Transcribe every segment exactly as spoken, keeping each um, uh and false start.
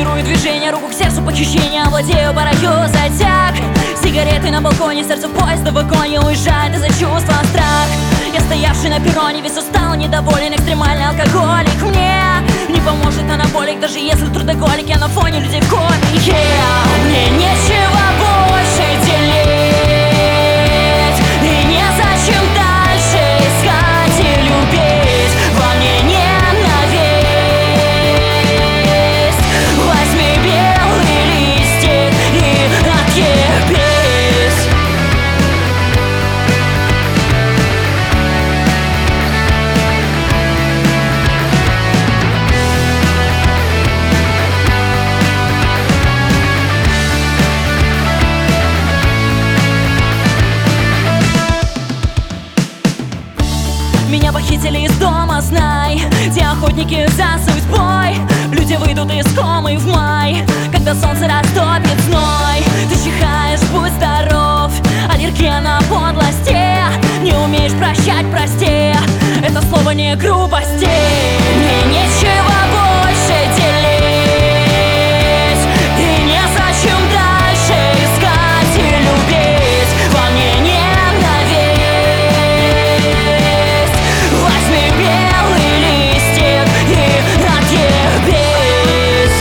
Блокирую движение, руку к сердцу, похищение. Владею, порою затяг. Сигареты на балконе, сердце в поезда в вагоне уезжает из-за чувства страх. Я стоявший на перроне, весь устал, недоволен, экстремальный алкоголик. Мне не поможет анаболик, даже если трудоголик. Я на фоне людей в коме, yeah. Мне нечего больше делить, и незачем дальше искать и любить. Во мне ненависть. Возьми белый листик и отъебись. Меня похитили из дома, знай. Те охотники за судьбой. Люди выйдут из комы в май, когда солнце растопит зной. Ты чихаешь, будь здоров. Аллергия на подлости. Не умеешь прощать, прости. Это слово не грубости. Мне нечего больше делить, и незачем дальше искать и любить. Во мне ненависть. Возьми белый листик и отъебись.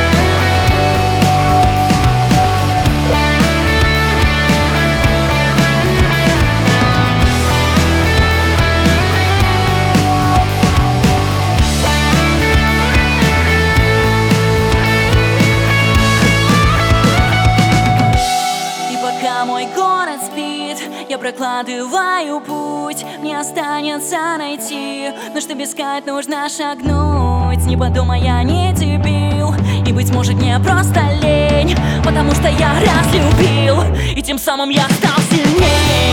И пока мой город спит, я прокладываю путь. Мне останется найти, но чтобы искать, нужно шагнуть. Не подумай, я не дебил, и быть может мне просто лень, потому что я разлюбил, и тем самым я стал сильней.